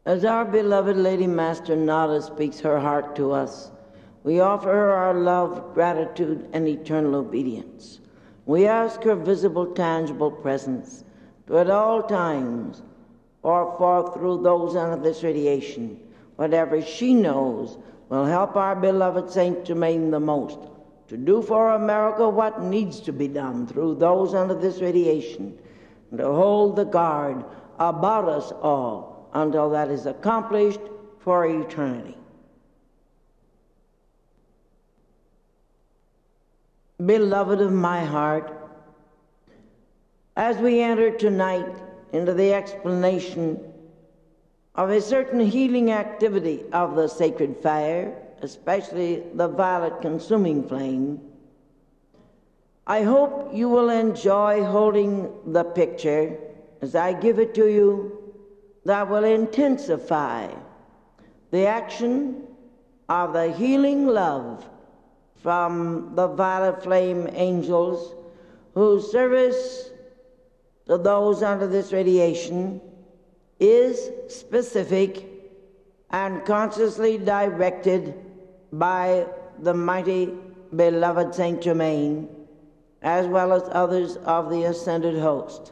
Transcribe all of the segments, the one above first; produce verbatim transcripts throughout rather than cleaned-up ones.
As our beloved Lady Master Nada speaks her heart to us, we offer her our love, gratitude, and eternal obedience. We ask her visible, tangible presence to at all times pour forth through those under this radiation whatever she knows will help our beloved Saint Germain the most to do for America what needs to be done through those under this radiation, and to hold the guard about us all until that is accomplished for eternity. Beloved of my heart, as we enter tonight into the explanation of a certain healing activity of the sacred fire, especially the violet consuming flame, I hope you will enjoy holding the picture as I give it to you that will intensify the action of the healing love from the violet flame angels whose service to those under this radiation is specific and consciously directed by the mighty beloved Saint Germain, as well as others of the ascended host.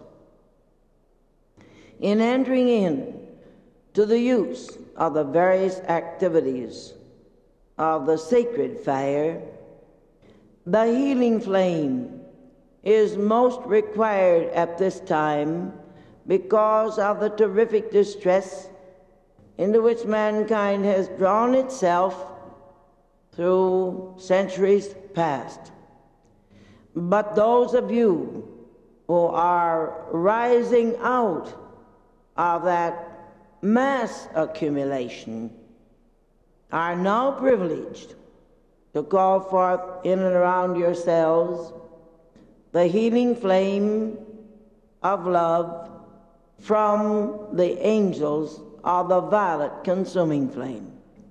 In entering in to the use of the various activities of the sacred fire, the healing flame is most required at this time because of the terrific distress into which mankind has drawn itself through centuries past. But those of you who are rising out of that mass accumulation are now privileged to call forth in and around yourselves the healing flame of love from the angels of the violet consuming flame.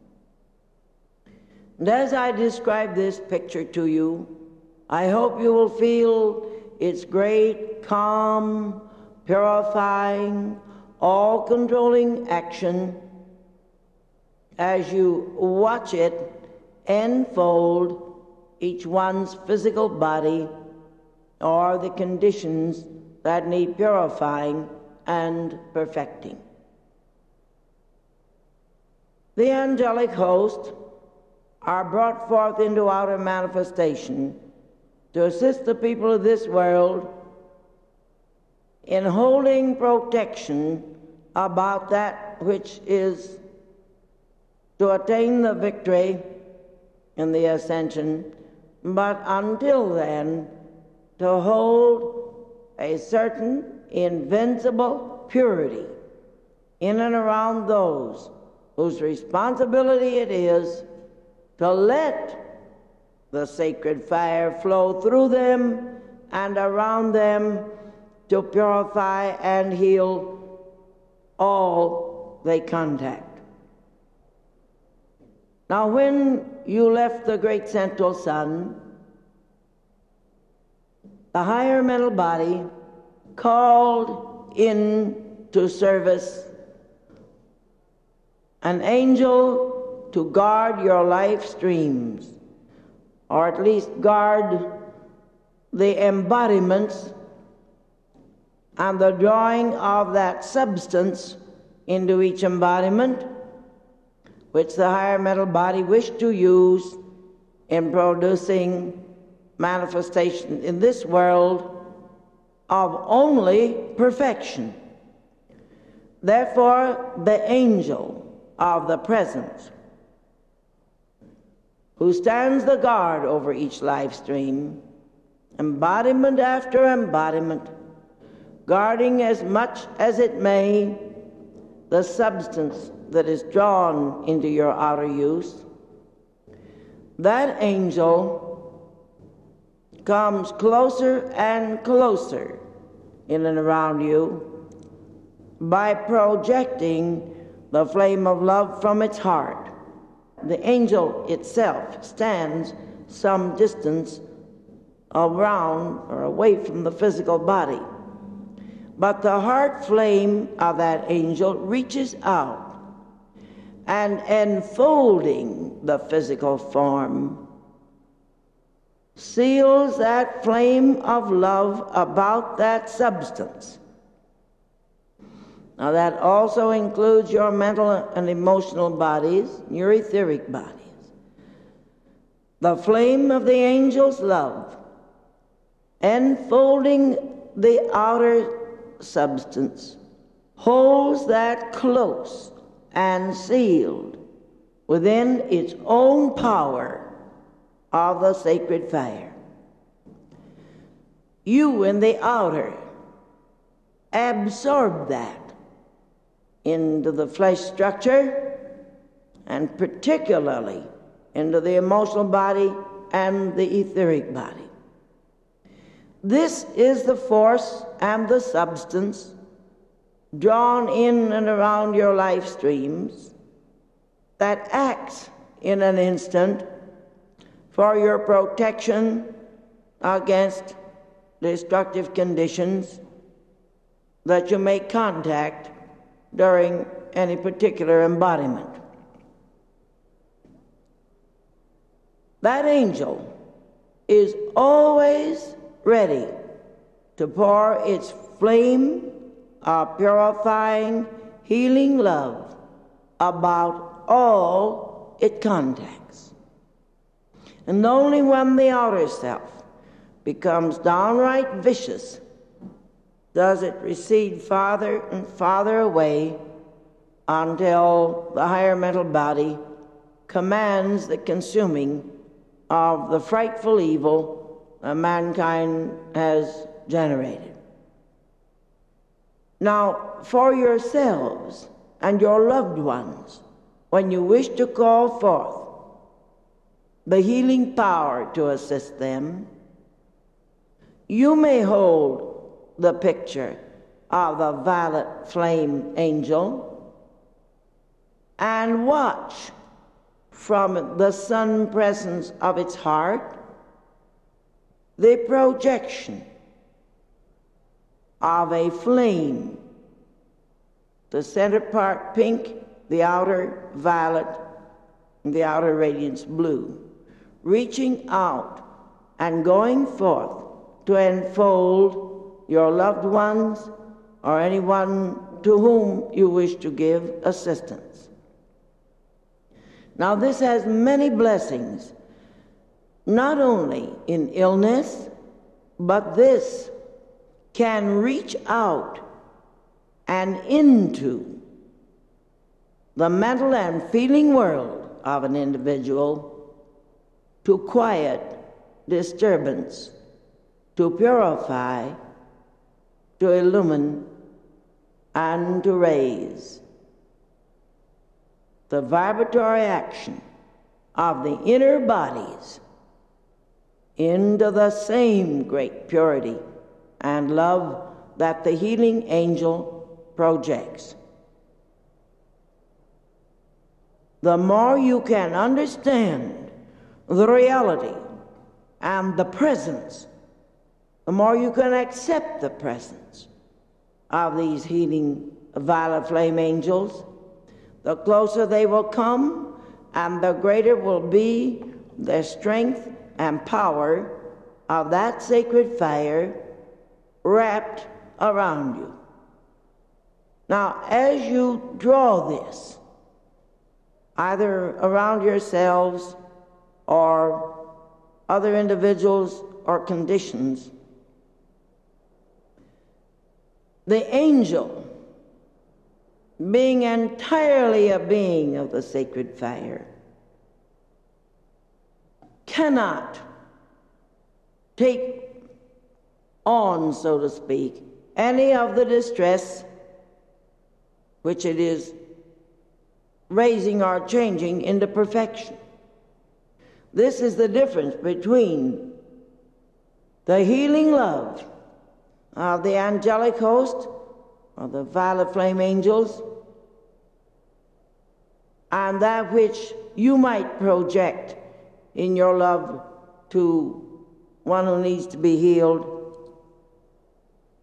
And as I describe this picture to you, I hope you will feel its great, calm, purifying, all-controlling action as you watch it enfold each one's physical body or the conditions that need purifying and perfecting. The angelic host are brought forth into outer manifestation to assist the people of this world in holding protection about that which is to attain the victory in the ascension, but until then to hold a certain invincible purity in and around those whose responsibility it is to let the sacred fire flow through them and around them to purify and heal all they contact. Now, when you left the great central sun, the higher mental body called in to service an angel to guard your life streams, or at least guard the embodiments and the drawing of that substance into each embodiment, which the higher mental body wished to use in producing manifestation in this world of only perfection. Therefore, the angel of the presence, who stands the guard over each life stream, embodiment after embodiment, guarding as much as it may the substance that is drawn into your outer use, that angel comes closer and closer in and around you by projecting the flame of love from its heart. The angel itself stands some distance around or away from the physical body, but the heart flame of that angel reaches out and enfolding the physical form, seals that flame of love about that substance. Now that also includes your mental and emotional bodies, your etheric bodies. The flame of the angel's love, enfolding the outer substance, holds that close and sealed within its own power of the sacred fire. You in the outer absorb that into the flesh structure, and particularly into the emotional body and the etheric body. This is the force and the substance drawn in and around your life streams that acts in an instant for your protection against destructive conditions that you make contact during any particular embodiment. That angel is always ready to pour its flame of purifying, healing love about all it contacts. And only when the outer self becomes downright vicious does it recede farther and farther away until the higher mental body commands the consuming of the frightful evil that mankind has generated. Now, for yourselves and your loved ones, when you wish to call forth the healing power to assist them, you may hold the picture of the violet flame angel and watch from the sun presence of its heart the projection of a flame, the center part pink, the outer violet, and the outer radiance blue, reaching out and going forth to enfold your loved ones or anyone to whom you wish to give assistance. Now this has many blessings, not only in illness, but this can reach out and into the mental and feeling world of an individual to quiet disturbance, to purify, to illumine, and to raise. The vibratory action of the inner bodies into the same great purity and love that the healing angel projects. The more you can understand the reality and the presence, the more you can accept the presence of these healing violet flame angels, the closer they will come and the greater will be the strength and power of that sacred fire wrapped around you. Now, as you draw this, either around yourselves or other individuals or conditions, the angel, being entirely a being of the sacred fire, cannot take on, so to speak, any of the distress which it is raising or changing into perfection. This is the difference between the healing love of the angelic host, or the violet flame angels, and that which you might project in your love to one who needs to be healed.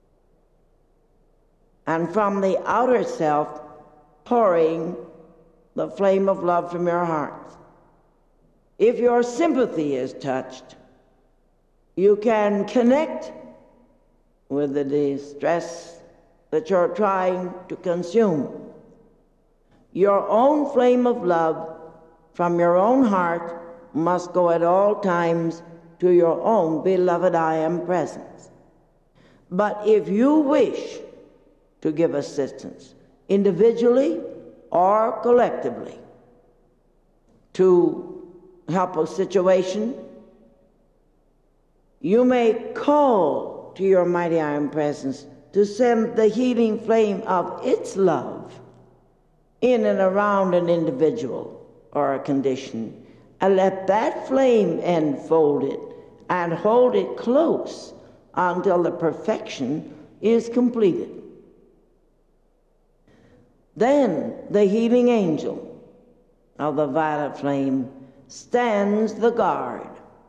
And from the outer self, pouring the flame of love from your heart. If your sympathy is touched, you can connect with the distress that you're trying to consume. Your own flame of love from your own heart must go at all times to your own beloved I am presence. But if you wish to give assistance, individually or collectively, to help a situation, you may call to your mighty I am presence to send the healing flame of its love in and around an individual or a condition, and let that flame enfold it and hold it close until the perfection is completed. Then the healing angel of the violet flame stands the guard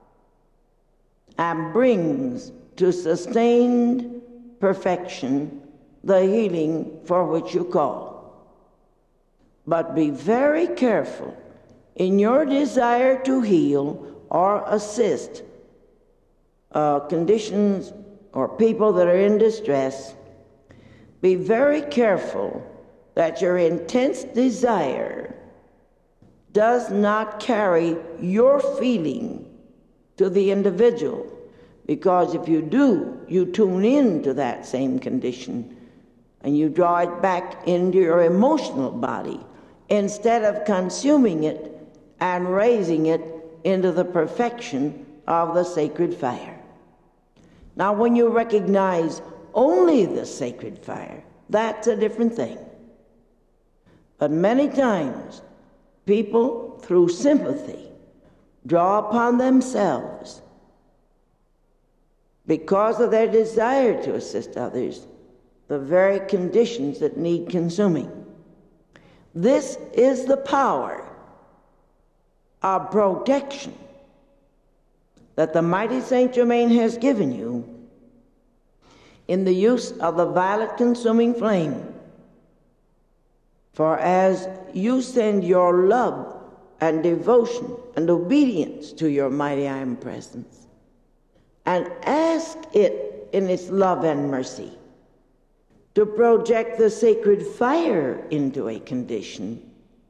and brings to sustained perfection the healing for which you call. But be very careful in your desire to heal or assist uh, conditions or people that are in distress. Be very careful that your intense desire does not carry your feeling to the individual, because if you do, you tune into that same condition and you draw it back into your emotional body instead of consuming it and raising it into the perfection of the sacred fire. Now, when you recognize only the sacred fire, that's a different thing. But many times, people, through sympathy, draw upon themselves, because of their desire to assist others, the very conditions that need consuming. This is the power of protection that the mighty Saint Germain has given you in the use of the violet consuming flame. For as you send your love and devotion and obedience to your mighty I am presence, and ask it in its love and mercy to project the sacred fire into a condition,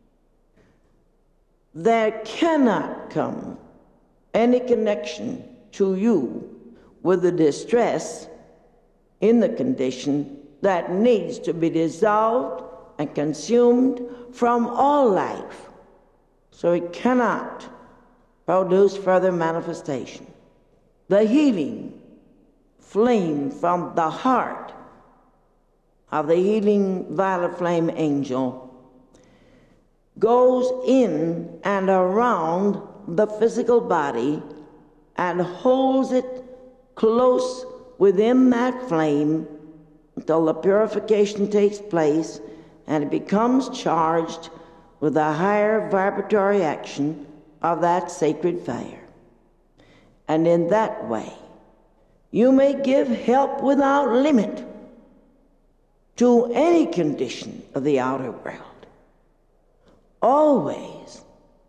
there cannot come any connection to you with the distress in the condition that needs to be dissolved and consumed from all life, so it cannot produce further manifestation. The healing flame from the heart of the healing violet flame angel goes in and around the physical body and holds it close within that flame until the purification takes place and it becomes charged with the higher vibratory action of that sacred fire. And in that way, you may give help without limit to any condition of the outer world, always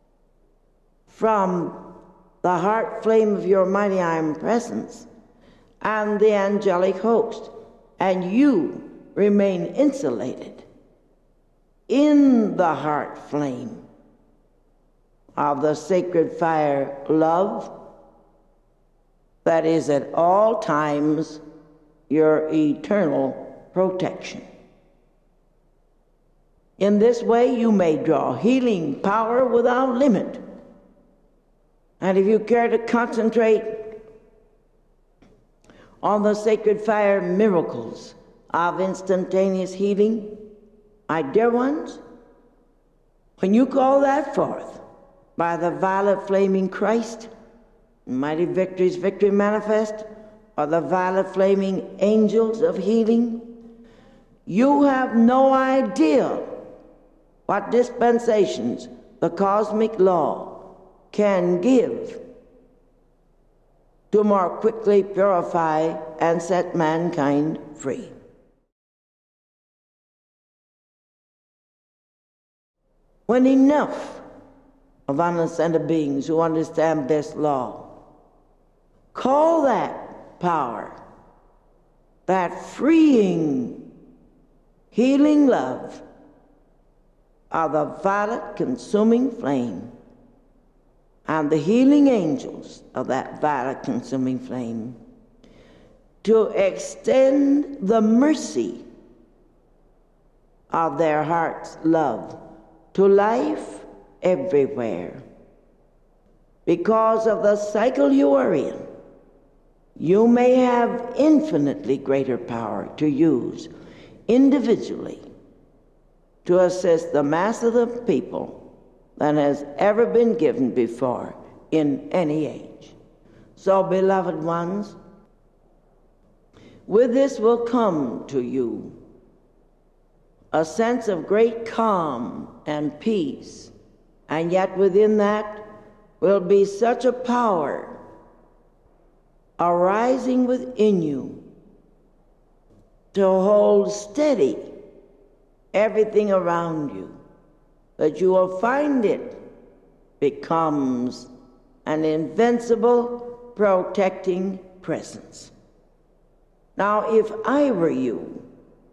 from the heart flame of your mighty I am presence and the angelic host, and you remain insulated in the heart flame of the sacred fire love that is at all times your eternal protection. In this way, you may draw healing power without limit. And if you care to concentrate on the sacred fire miracles of instantaneous healing, my dear ones, when you call that forth by the violet flaming Christ, mighty victories, victory manifest, or the violet flaming angels of healing, you have no idea what dispensations the cosmic law can give to more quickly purify and set mankind free. When enough of unascended beings who understand this law call that power, that freeing, healing love of the violet consuming flame, and the healing angels of that violet consuming flame, to extend the mercy of their heart's love to life everywhere. Because of the cycle you are in, you may have infinitely greater power to use individually to assist the mass of the people than has ever been given before in any age. So, beloved ones, with this will come to you a sense of great calm and peace, and yet within that will be such a power arising within you to hold steady everything around you, that you will find it becomes an invincible protecting presence. Now, if I were you,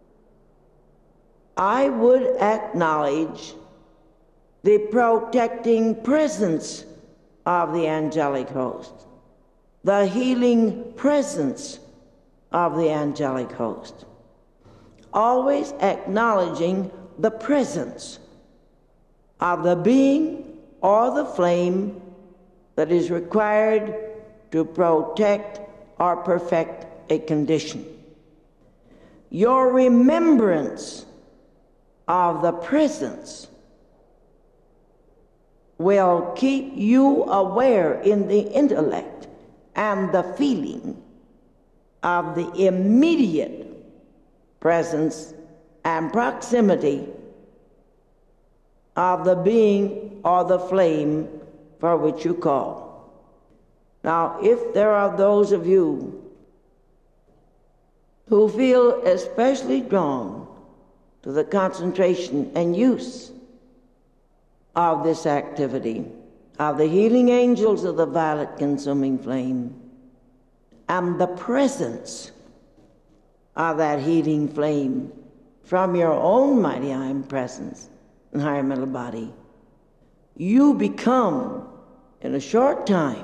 I would acknowledge the protecting presence of the angelic host, the healing presence of the angelic host, always acknowledging the presence of the being or the flame that is required to protect or perfect a condition. Your remembrance of the presence will keep you aware in the intellect and the feeling of the immediate presence and proximity of the being or the flame for which you call. Now, if there are those of you who feel especially drawn to the concentration and use of this activity, of the healing angels of the violet consuming flame, and the presence of that healing flame from your own mighty iron presence and higher mental body, you become, in a short time,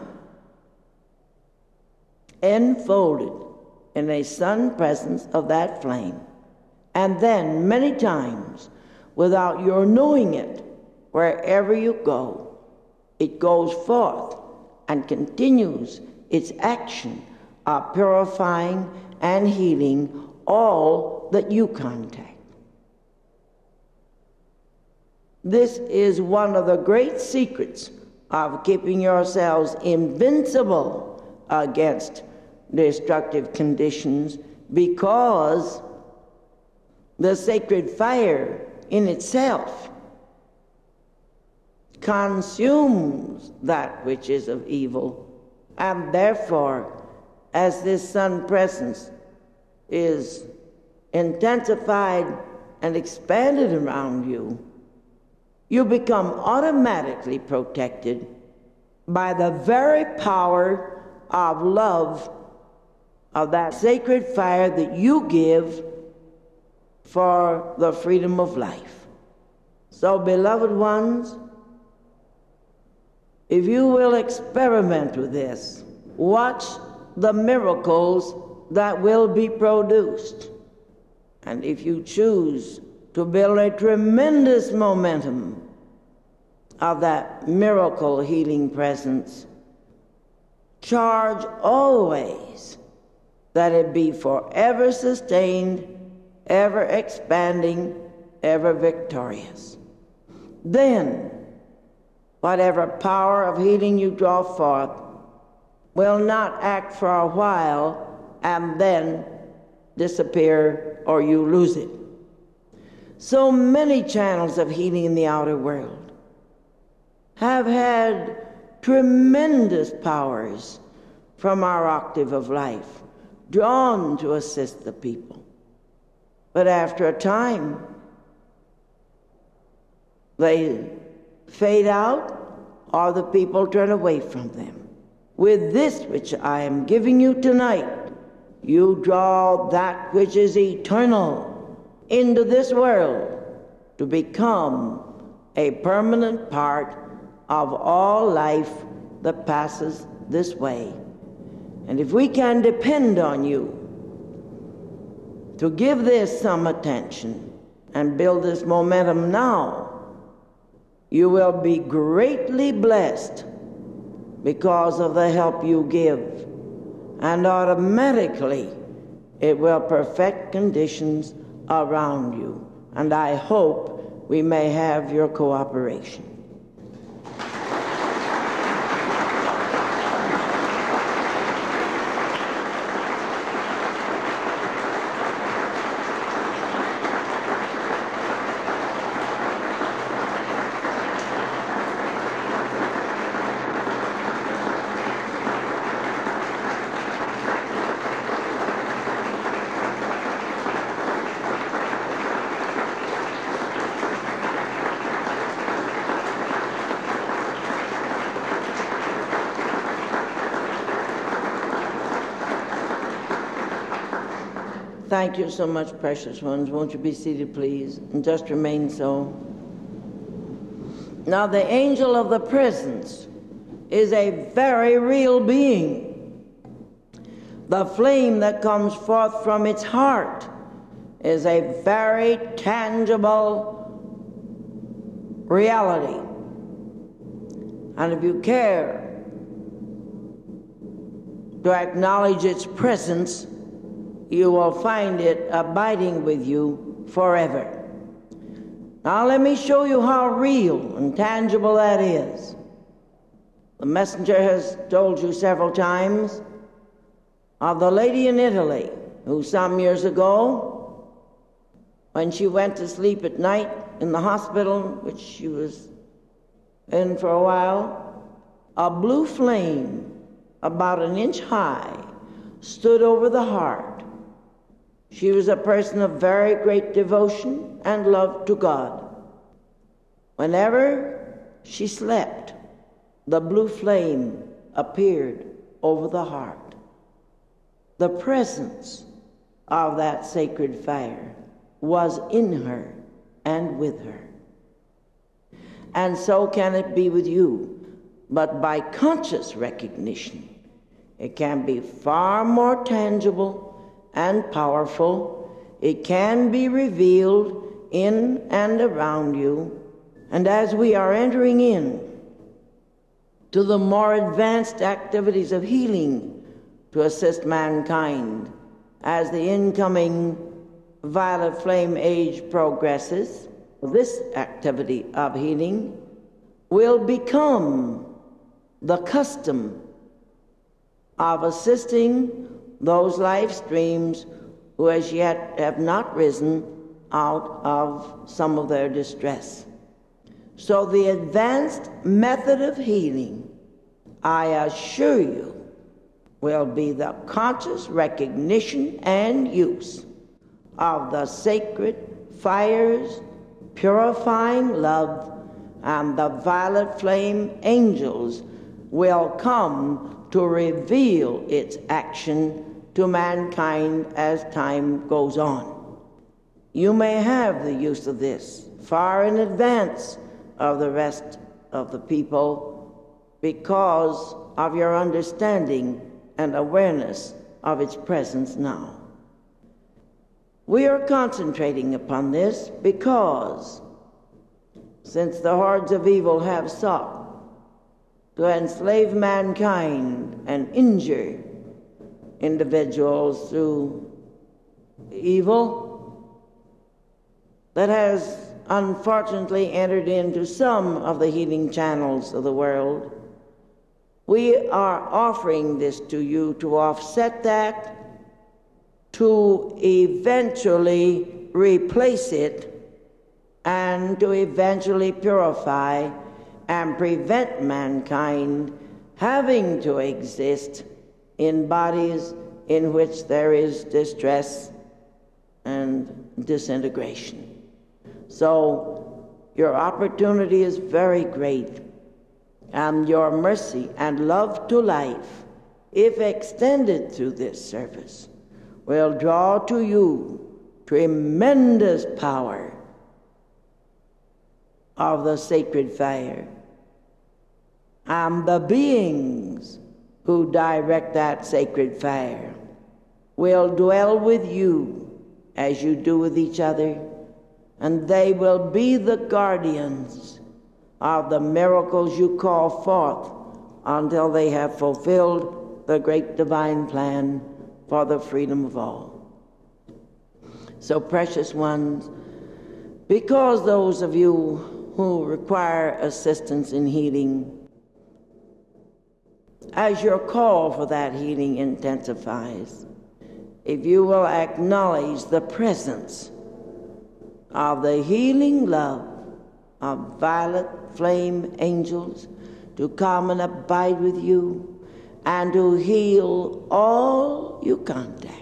enfolded in a sun presence of that flame. And then, many times, without your knowing it, wherever you go, it goes forth and continues its action of purifying and healing all that you contact. This is one of the great secrets of keeping yourselves invincible against destructive conditions, because the sacred fire in itself consumes that which is of evil, and therefore, as this sun presence is intensified and expanded around you, you become automatically protected by the very power of love of that sacred fire that you give for the freedom of life. So, beloved ones, if you will experiment with this, watch the miracles that will be produced. And if you choose to build a tremendous momentum of that miracle healing presence, charge always that it be forever sustained, ever expanding, ever victorious. Then, whatever power of healing you draw forth will not act for a while and then disappear or you lose it. So many channels of healing in the outer world have had tremendous powers from our octave of life drawn to assist the people. But after a time, they fade out or the people turn away from them. With this which I am giving you tonight, you draw that which is eternal into this world to become a permanent part of all life that passes this way. And if we can depend on you to give this some attention and build this momentum now, you will be greatly blessed because of the help you give. And automatically it will perfect conditions around you. And I hope we may have your cooperation. Thank you so much, precious ones. Won't you be seated, please, and just remain so. Now, the angel of the presence is a very real being. The flame that comes forth from its heart is a very tangible reality. And if you care to acknowledge its presence, you will find it abiding with you forever. Now let me show you how real and tangible that is. The messenger has told you several times of the lady in Italy who some years ago, when she went to sleep at night in the hospital, which she was in for a while, a blue flame about an inch high stood over the heart. She was a person of very great devotion and love to God. Whenever she slept, the blue flame appeared over the heart. The presence of that sacred fire was in her and with her. And so can it be with you, but by conscious recognition, it can be far more tangible and powerful. It can be revealed in and around you. And as we are entering in to the more advanced activities of healing to assist mankind as the incoming violet flame age progresses, this activity of healing will become the custom of assisting those life streams who as yet have not risen out of some of their distress. So the advanced method of healing, I assure you, will be the conscious recognition and use of the sacred fires, purifying love, and the violet flame angels will come to reveal its action to mankind as time goes on. You may have the use of this far in advance of the rest of the people because of your understanding and awareness of its presence now. We are concentrating upon this because since the hordes of evil have sought to enslave mankind and injure individuals through evil that has unfortunately entered into some of the healing channels of the world, we are offering this to you to offset that, to eventually replace it, and to eventually purify and prevent mankind having to exist in bodies in which there is distress and disintegration. So Your opportunity is very great, and your mercy and love to life, if extended through this service, will draw to you tremendous power of the sacred fire. And the beings who direct that sacred fire will dwell with you as you do with each other, and they will be the guardians of the miracles you call forth until they have fulfilled the great divine plan for the freedom of all. So, precious ones, because those of you who require assistance in healing, as your call for that healing intensifies, if you will acknowledge the presence of the healing love of violet flame angels to come and abide with you and to heal all you contact,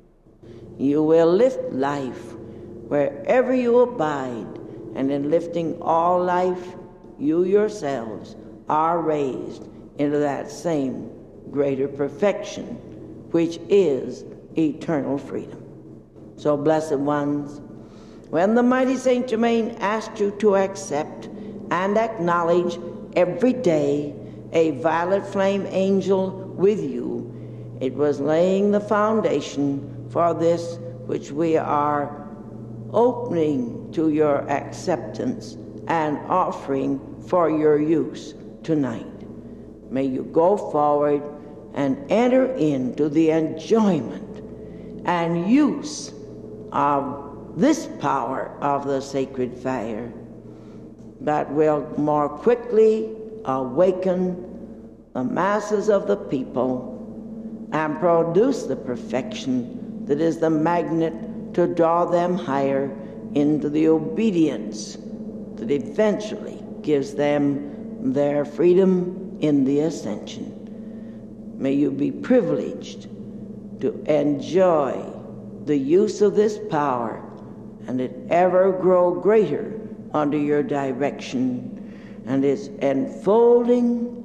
you will lift life wherever you abide, and in lifting all life, you yourselves are raised into that same greater perfection, which is eternal freedom. So, blessed ones, when the mighty Saint Germain asked you to accept and acknowledge every day a violet flame angel with you, it was laying the foundation for this which we are opening to your acceptance and offering for your use tonight. May you go forward and enter into the enjoyment and use of this power of the sacred fire that will more quickly awaken the masses of the people and produce the perfection that is the magnet to draw them higher into the obedience that eventually gives them their freedom in the ascension. May you be privileged to enjoy the use of this power, and it ever grow greater under your direction, and its enfolding,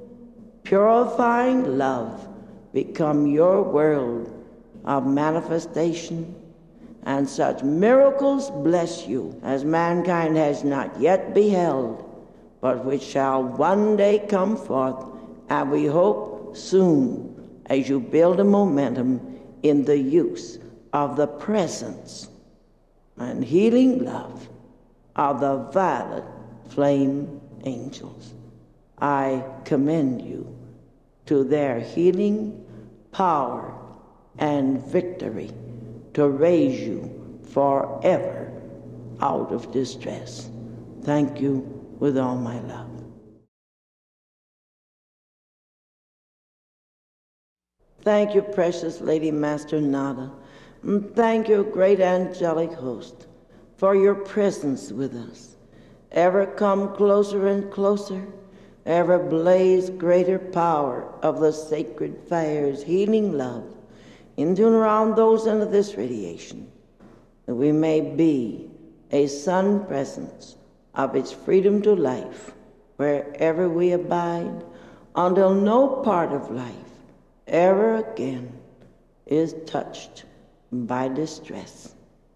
purifying love become your world of manifestation, and such miracles bless you as mankind has not yet beheld, but which shall one day come forth, and we hope soon, as you build a momentum in the use of the presence and healing love of the violet flame angels. I commend you to their healing power and victory to raise you forever out of distress. Thank you with all my love. Thank you, precious Lady Master Nada. And thank you, great angelic host, for your presence with us. Ever come closer and closer, ever blaze greater power of the sacred fire's healing love into and around those under this radiation, that we may be a sun presence of its freedom to life wherever we abide, until no part of life ever again is touched by distress.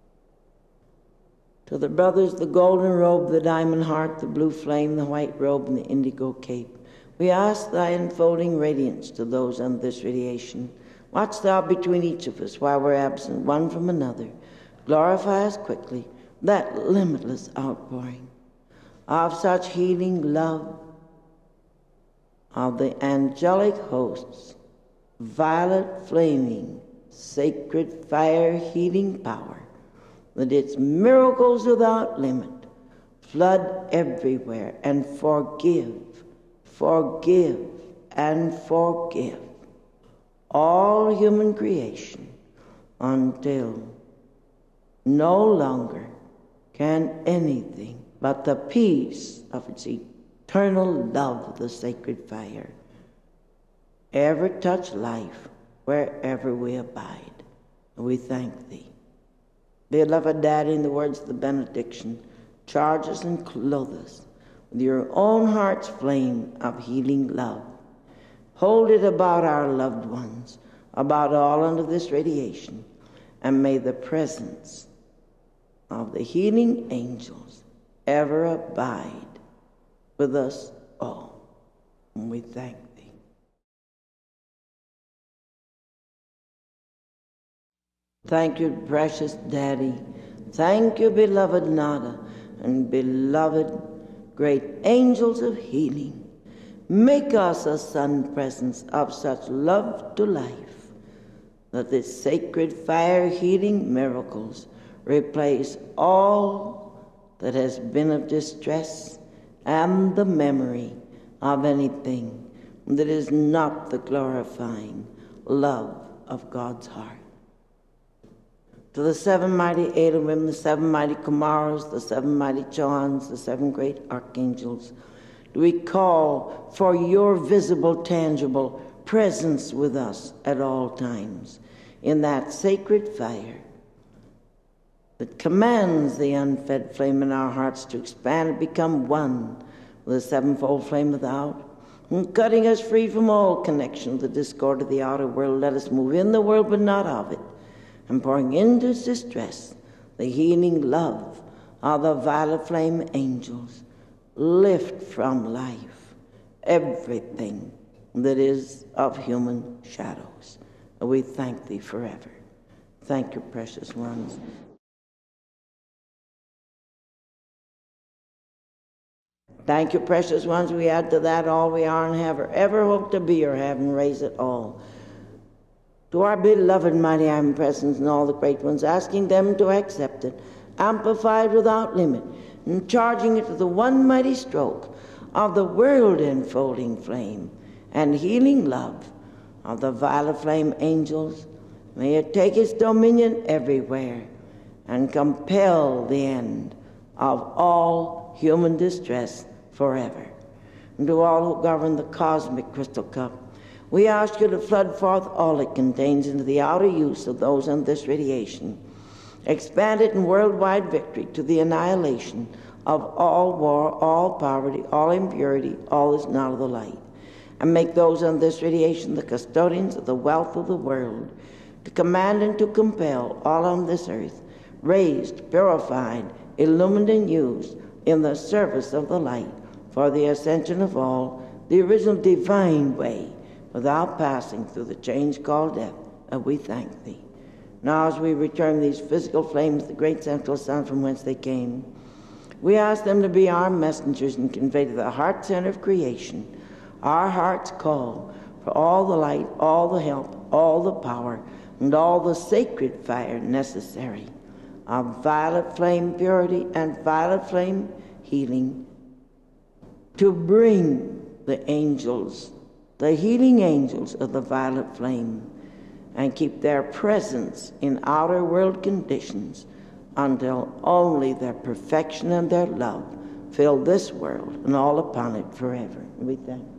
To the brothers, the golden robe, the diamond heart, the blue flame, the white robe, and the indigo cape, we ask thy enfolding radiance to those under this radiation. Watch thou between each of us while we're absent one from another. Glorify us quickly, that limitless outpouring of such healing love of the angelic hosts, violet flaming, sacred fire healing power, that its miracles without limit flood everywhere and forgive, forgive, and forgive all human creation until no longer can anything but the peace of its eternal love of the sacred fire ever touch life wherever we abide. And we thank thee. Beloved Daddy, in the words of the benediction, charge us and clothe us with your own heart's flame of healing love. Hold it about our loved ones, about all under this radiation, and may the presence of the healing angels ever abide with us all. And we thank thee. Thank you, precious Daddy. Thank you, beloved Nada, and beloved great angels of healing. Make us a sun presence of such love to life, that this sacred fire healing miracles replace all that has been of distress and the memory of anything that is not the glorifying love of God's heart. To the seven mighty Elohim, the seven mighty Kumaras, the seven mighty Johans, the seven great archangels, do we call for your visible, tangible presence with us at all times in that sacred fire that commands the unfed flame in our hearts to expand and become one with the sevenfold flame without, and cutting us free from all connection with the discord of the outer world. Let us move in the world but not of it, and pouring into its distress the healing love of the violet flame angels. Lift from life everything that is of human shadows. And we thank thee forever. Thank you, precious ones. Thank you, precious ones. We add to that all we are and have or ever hope to be or have, and raise it all. To our beloved mighty Iron Presence and all the great ones, asking them to accept it, amplified without limit, and charging it to the one mighty stroke of the world-enfolding flame and healing love of the violet flame angels. May it take its dominion everywhere and compel the end of all human distress forever. And to all who govern the cosmic crystal cup, we ask you to flood forth all it contains into the outer use of those on this radiation. Expand it in worldwide victory to the annihilation of all war, all poverty, all impurity, all is not of the light. And make those on this radiation the custodians of the wealth of the world, to command and to compel all on this earth, raised, purified, illumined, and used in the service of the light, for the ascension of all, the original divine way, without passing through the change called death. And we thank thee. Now as we return these physical flames, the great central sun from whence they came, we ask them to be our messengers and convey to the heart center of creation our heart's call for all the light, all the help, all the power, and all the sacred fire necessary of violet flame purity and violet flame healing, to bring the angels, the healing angels of the violet flame, and keep their presence in outer world conditions until only their perfection and their love fill this world and all upon it forever. We thank you.